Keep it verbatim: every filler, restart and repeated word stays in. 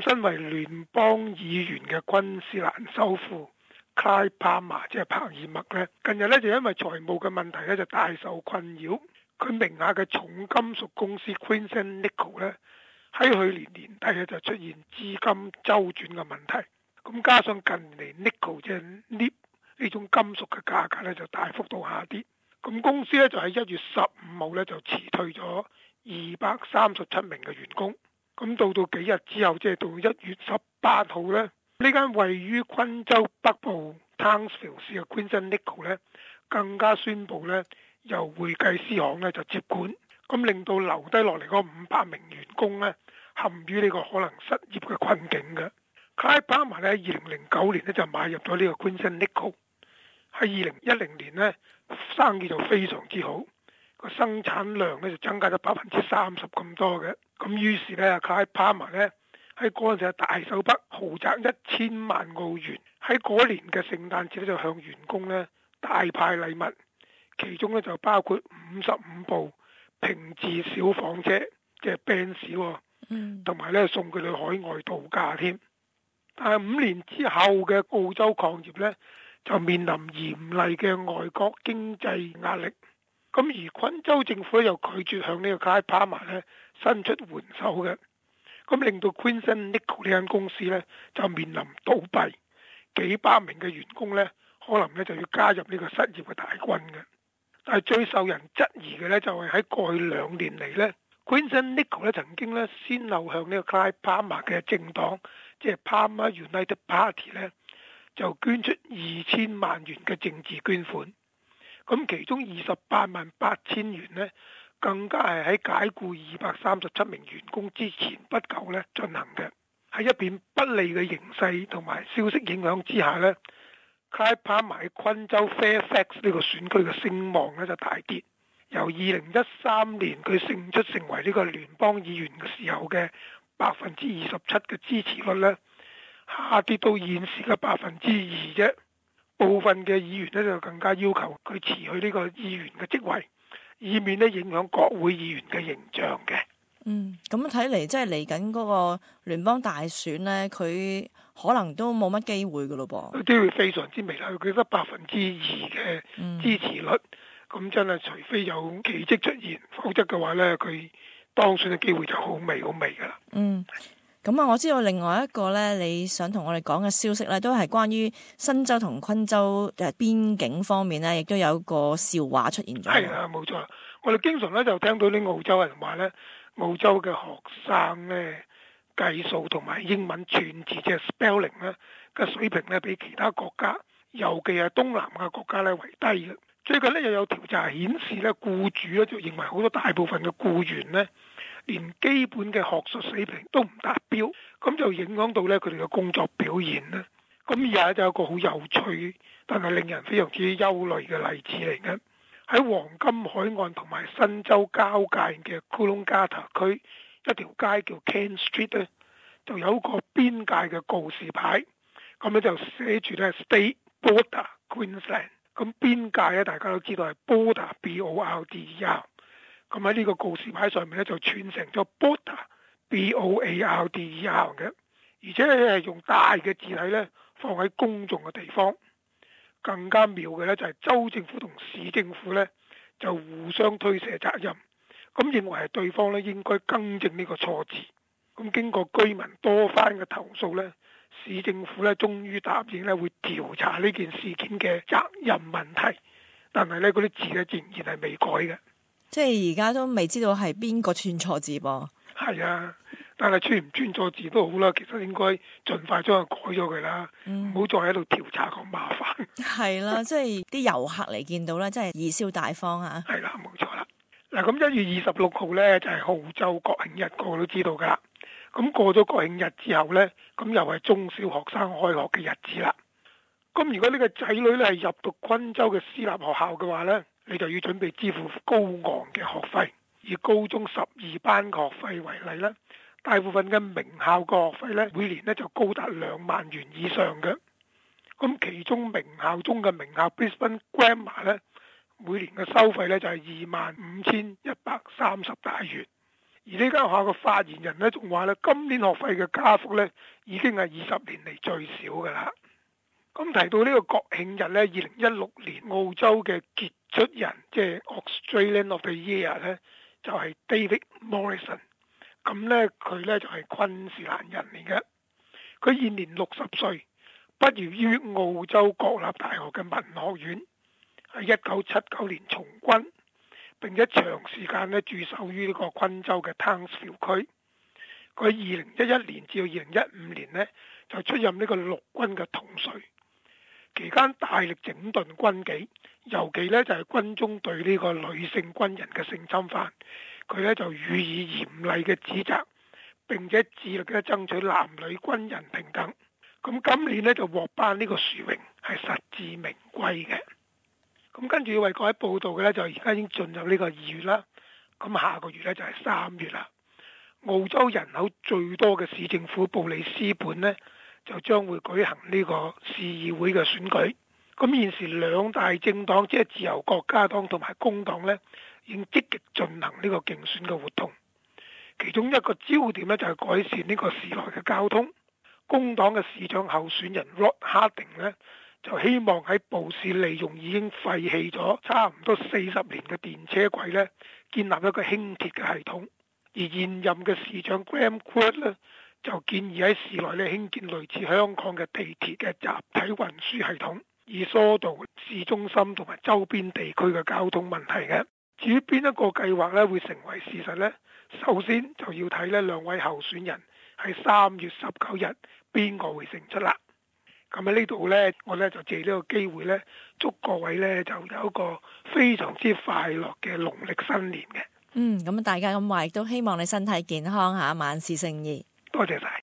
咁身為聯邦議員嘅昆士蘭首富 Clive Palmer 即係帕爾默呢，近日呢就因為財務嘅問題呢就大受困擾。佢名下嘅重金屬公司 Queensland Nickel 呢，喺去年年底呢就出現資金周轉嘅問題。咁加上近年 Nickel 即係 Nib 呢種金屬嘅價格呢就大幅度下跌。咁公司呢就喺一月十五號呢就辭退咗二百三十七名嘅員工。咁到到幾日之後，即係到一月十八號呢，呢間位於昆州北部 Townsville 市嘅 Queensland Nickel 呢，更加宣布呢由會計師行呢就接管，咁令到留低落嚟嗰五百名員工呢陷於呢個可能失業嘅困境嘅。Clive Palmer 呢，二零零九年呢就買入咗呢個 Queensland Nickel，喺二零一零年呢生意就非常之好，個生產量呢就增加咗百分之三十咁多嘅。咁於是呢 Clive Palmer 呢喺嗰陣時大手筆豪宅一千萬澳元，喺嗰年嘅聖誕節呢就向員工呢大派禮物，其中呢就包括五十五部平治小房車，即係 Benz， 同埋呢送佢去海外度假添。但係五年之後嘅澳洲礦業呢，就面臨嚴厲嘅外國經濟壓力。咁而昆州政府又拒絕向呢個 Clive Palmer 呢伸出援手嘅，咁令到 Queensland Nickel 呢間公司呢就面臨倒閉，幾百名嘅員工呢可能呢就要加入呢個失業嘅大軍嘅。但係最受人質疑嘅呢，就係喺過去兩年嚟呢 Queensland Nickel 呢曾經呢先後向呢個 Clive Palmer 嘅政黨，即係 Palmer United Party 呢就捐出二千萬元嘅政治捐款。咁其中二十八萬八千元呢，更加係喺解僱二百三十七名員工之前不久呢進行嘅。喺一片不利嘅形勢同埋消息影響之下呢， Clive Palmer喺昆州 Fairfax 呢個選區嘅聲望呢就大跌，由二零一三年佢勝出成為呢個聯邦議員嘅時候嘅百分之二十七嘅支持率呢，下跌到現時嘅百分之二啫。部分嘅議員呢就更加要求佢辭去呢個議員嘅職位，以免呢影響國會議員嘅形象嘅。 嗯，咁睇嚟即係嚟緊嗰個聯邦大選呢，佢可能都冇乜機會噶咯噃。 佢機會非常之微啦，佢得百分之二嘅支持率，咁、嗯、真係除非有奇蹟出現，否則嘅話呢，佢當選嘅機會就好微好微噶啦。 嗯。咁啊，我知道另外一個咧，你想同我哋講嘅消息咧，都係關於新州同昆州誒邊境方面咧，亦都有個笑話出現咗。 係啊，冇錯。我哋經常咧就聽到啲澳洲人話咧，澳洲嘅學生咧計數同埋英文串字即係 spelling 咧嘅水平咧，比其他國家，尤其係東南亞國家咧為低嘅。最近咧又有調查顯示咧，僱主咧就認為好多大部分嘅僱員咧，連基本嘅學術水平都唔達標，咁就影響到咧佢哋嘅工作表現咧。咁而家就有一個好有趣，但係令人非常之憂慮嘅例子嚟嘅。喺黃金海岸同埋新州交界嘅 Coolangatta 區，一條街叫 Ken Street 咧，就有一個邊界嘅告示牌，咁咧就寫住咧 State Border Queensland。咁邊界咧，大家都知道係 Border B O R D E R。咁喺呢個告示牌上面咧，就串成咗 Border B O A R D E R 嘅，而且係用大嘅字體咧放喺公眾嘅地方。更加妙嘅咧就係州政府同市政府咧就互相推卸責任，咁認為係對方咧應該更正呢個錯字。咁經過居民多番嘅投訴咧，市政府咧終於答應咧會調查呢件事件嘅責任問題，但係咧嗰啲字咧仍然係未改嘅。 即係而家都未知道係邊個串錯字噃。 係啊，但係串唔串錯字都好啦，其實應該盡快將佢改咗佢啦，唔好、嗯、再喺度調查咁麻煩。係啦，即係啲遊客嚟見到咧，真係貽笑大方啊！ 係啦，冇錯啦。嗱，咁一月二十六號咧就係、是、澳洲國慶日，個個都知道噶啦。咁過咗國慶日之後咧，咁又係中小學生開學嘅日子啦。咁如果呢個仔女咧係入讀昆州嘅私立學校嘅話咧，你就要準備支付高昂嘅學費。以高中十二班嘅學費為例咧，大部分嘅名校嘅學費咧，每年咧就高達兩萬元以上嘅。咁其中名校中嘅名校 Brisbane Grammar 咧，每年嘅收費咧就係二萬五千一百三十大元。 而呢間學校嘅發言人呢，仲話咧，今年學費嘅加幅呢已經係二十年嚟最少㗎啦。咁提到呢個國慶日呢，二零一六年澳洲嘅傑出人，即係 Australian of the Year 呢，就係 David Morrison。咁呢，佢呢就係昆士蘭人嚟嘅，佢現年六十歲，畢業於澳洲國立大學嘅文學院，喺一九七九年從軍。並且長時間咧駐守於呢個昆州嘅 Townsville 區。佢喺二零一一年至到二零一五年呢，就出任呢個陸軍嘅統帥，期間大力整頓軍紀，尤其呢就係軍中對呢個女性軍人嘅性侵犯，佢呢就予以嚴厲嘅指責，並且致力咧爭取男女軍人平等。咁今年呢，就獲頒呢個殊榮，係實至名歸嘅。咁跟住為各位報道嘅呢，就而家已經進入呢個二月啦。咁下個月呢，就係三月啦。澳洲人口最多嘅市政府布里斯本呢，就將會舉行呢個市議會嘅選舉。咁現時兩大政黨，即係自由國家黨同埋工黨呢，已經積極進行呢個競選嘅活動。其中一個焦點呢，就係改善呢個市內嘅交通。工黨嘅市長候選人 Rod Harding 呢，就希望喺布市利用已經廢棄咗差唔多四十年嘅電車軌呢，建立一個輕鐵嘅系統。而現任嘅市長 Graham Quirk 呢，就建議喺市內呢興建類似香港嘅地鐵嘅集體運輸系統，以疏導市中心同埋周邊地區嘅交通問題嘅。至於邊一個計劃呢會成為事實呢？首先就要睇呢兩位候選人喺三月十九日邊個會勝出啦。咁喺呢度呢，我呢就借呢個機會呢，祝各位呢就有一個非常之快樂嘅農曆新年嘅。 嗯，咁大家咁話亦都希望你身體健康嚇，萬事勝意。 多謝晒。